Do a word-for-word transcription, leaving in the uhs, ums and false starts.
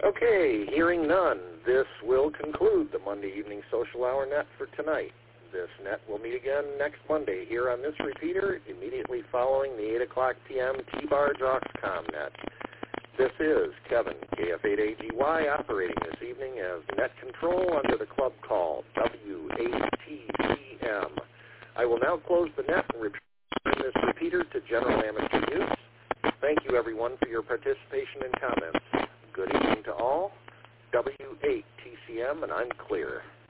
Okay, hearing none, this will conclude the Monday Evening Social Hour Net for tonight. This net will meet again next Monday here on this repeater, immediately following the eight o'clock p.m. T-Bar Joxcom net. This is Kevin, K F eight A G Y, operating this evening as net control under the club call, W A T C M. I will now close the net and return this repeater to general amateur use. Thank you, everyone, for your participation and comments. Good evening to all. W eight T C M, and I'm clear.